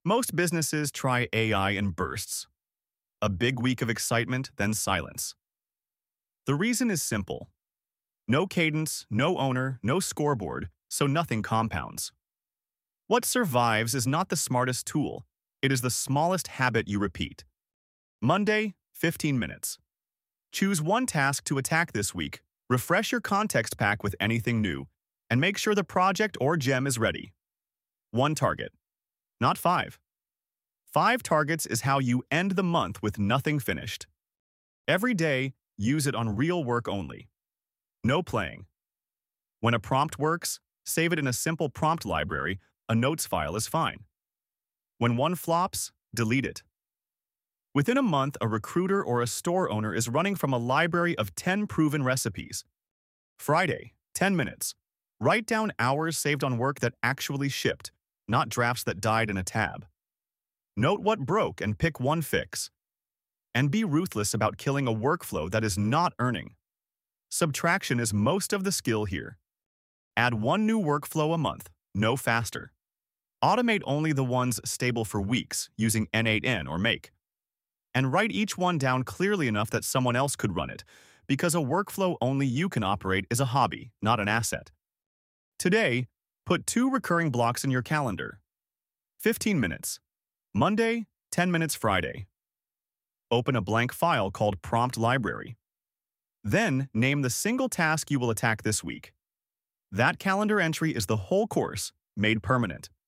Most businesses try AI in bursts. A big week of excitement, then silence. The reason is simple. No cadence, no owner, no scoreboard, so nothing compounds. What survives is not the smartest tool. It is the smallest habit you repeat. Monday, 15 minutes. Choose one task to attack this week, refresh your context pack with anything new, and make sure the project or gem is ready. One target, not five. 5 targets is how you end the month with nothing finished. Every day, use it on real work only. No playing. When a prompt works, save it in a simple prompt library. A notes file is fine. When one flops, delete it. Within a month, a recruiter or a store owner is running from a library of 10 proven recipes. Friday, 10 minutes. Write down hours saved on work that actually shipped, not drafts that died in a tab. Note what broke and pick one fix. And be ruthless about killing a workflow that is not earning. Subtraction is most of the skill here. Add one new workflow a month, no faster. Automate only the ones stable for weeks using N8N or Make. And write each one down clearly enough that someone else could run it, because a workflow only you can operate is a hobby, not an asset. Today, put 2 recurring blocks in your calendar. 15 minutes. Monday, 10 minutes Friday. Open a blank file called Prompt Library. Then, name the single task you will attack this week. That calendar entry is the whole course, made permanent.